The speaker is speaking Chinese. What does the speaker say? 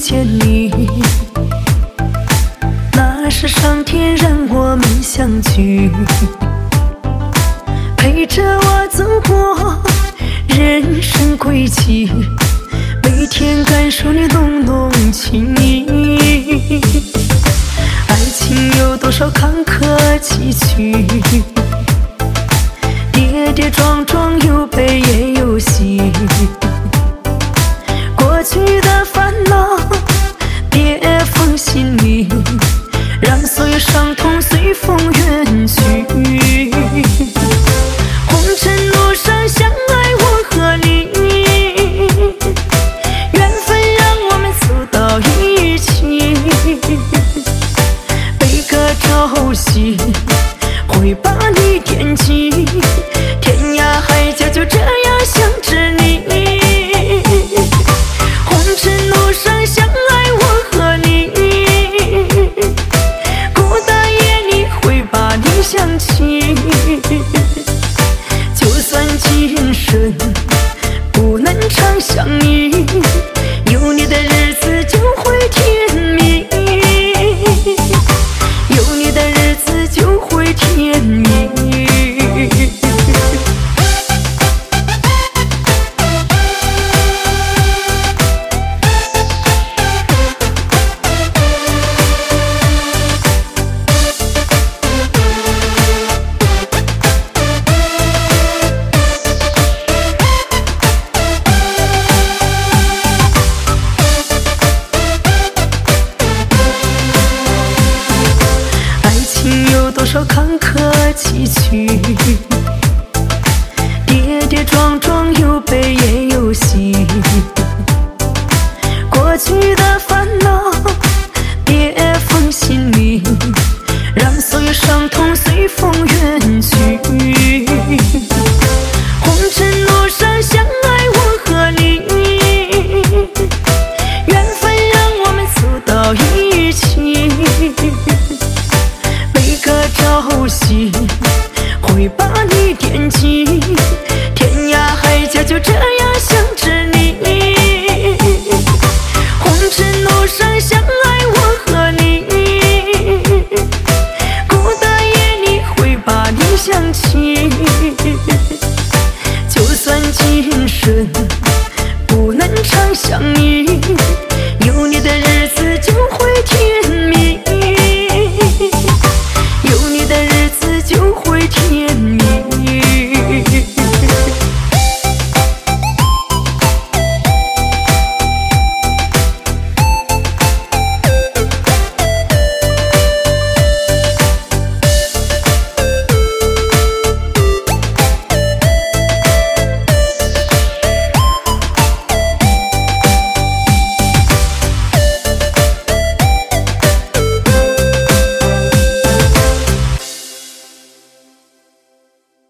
见你，那是上天让我们相聚，陪着我走过人生轨迹，每天感受你浓浓情意。爱情有多少坎坷崎岖，跌跌撞撞有悲也有喜，过去的烦恼别放心里，让所有伤痛随风远去。红尘路上相爱我和你，缘分让我们走到一起，悲歌朝夕会把你惦记，天涯海角就这样想着你。红尘路上相爱我和你，孤单夜里会把你想起，就算今生不能常相依，有你的日子就会甜蜜，有你的日子就会甜蜜。多少坎坷崎岖，跌跌撞撞有悲也有喜，过去的烦恼别放心里，让所有伤痛随风远去。红尘路上相爱我和你，缘分让我们走到一起，朝夕会把你惦记，天涯海角就这样想着你。红尘路上相爱我和你，孤单夜里会把你想起，就算今生不能常相依，